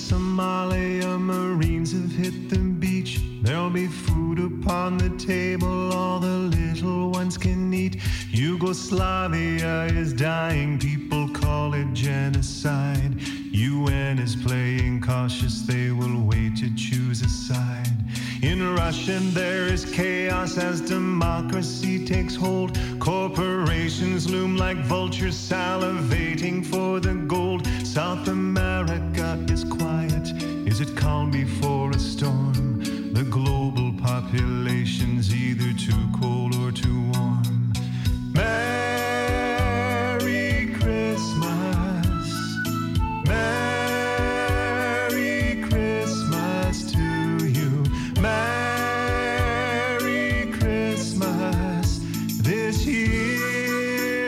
Somalia, Marines have hit the beach. There'll be food upon the table, all the little ones can eat. Yugoslavia is dying, people call it genocide. UN is playing cautious, they will wait to choose a side. In Russia there is chaos as democracy takes hold. Corporations loom like vultures salivating for the gold. South America is quiet, is it calm before a storm? The global population's either too cold or too warm. Merry Christmas, Merry Christmas to you. Merry Christmas this year.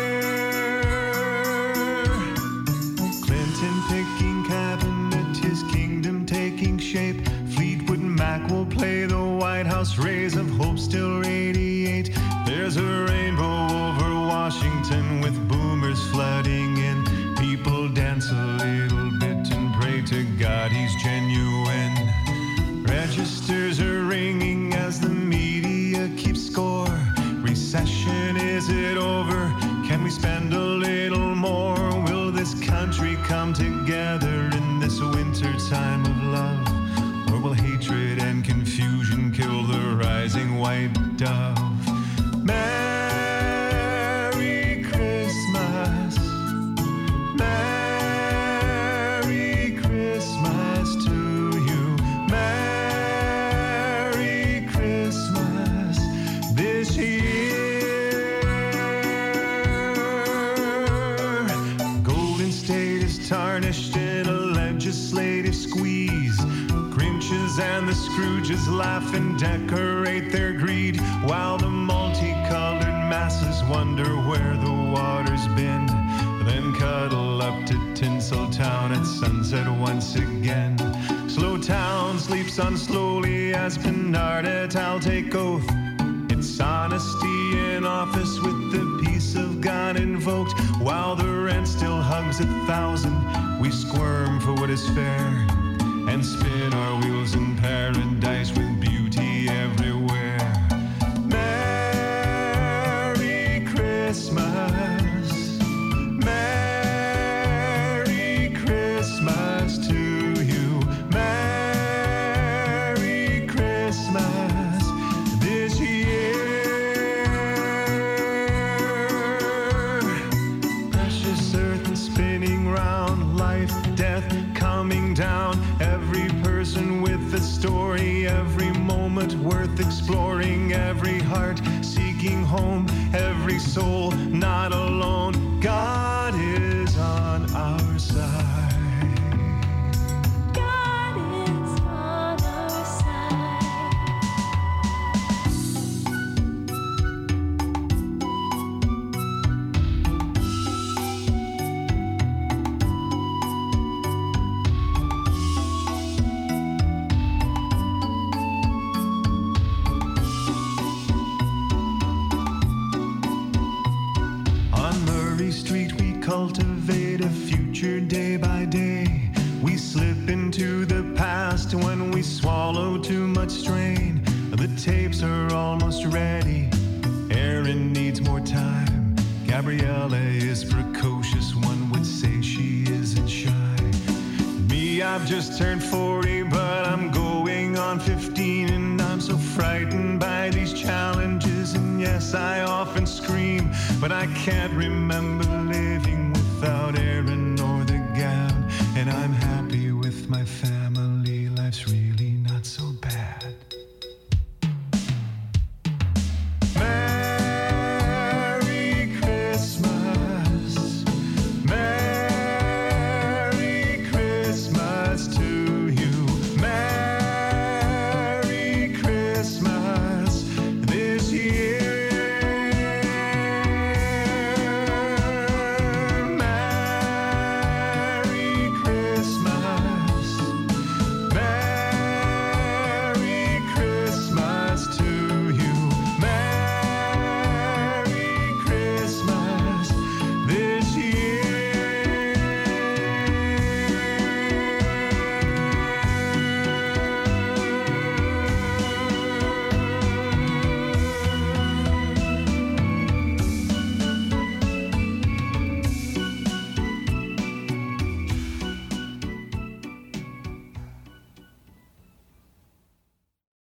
Clinton picking cabinet, his kingdom taking shape. Fleetwood Mac will play the White House, rays of hope still radiate. There's a rainbow over Washington with boomers flooding in. People dance a little bit and pray to God he's genuine. Registers are ringing as the media keeps score. Recession, is it over? Can we spend a little more? Will this country come together in this winter time of love? Or will hatred and confusion kill the rising white dove? Merry Christmas, Merry Christmas to you. Merry Christmas this year. Golden State is tarnished in a legislative squeeze. Grinches and the Scrooges laugh and decorate their greed, while the multicolored masses wonder where the water's been. Then cuddle up to Tinseltown at sunset once again. Slow town sleeps on slowly as Bernard et al. Take oath. It's honesty in office with the peace of God invoked. While the rent still hugs 1,000, we squirm for what is fair and spin our wheels in paradise with beauty everywhere. Merry Christmas, Merry Christmas to you. Merry Christmas this year. Precious earth and spinning round, life, death coming down. Every person with a story, every moment worth exploring, every heart seeking home, every soul not alone. God is on our side. God is on our side. Street we cultivate a future day by day. We slip into the past when we swallow too much strain. The tapes are almost ready, Erin needs more time. Gabriella is precocious, one would say she isn't shy. Me, I've just turned 40, but I'm going on 15, and I'm so frightened by these challenges. And yes, I often scream, but I can't remember living without Erin or the gown. And I'm happy with my family, life's really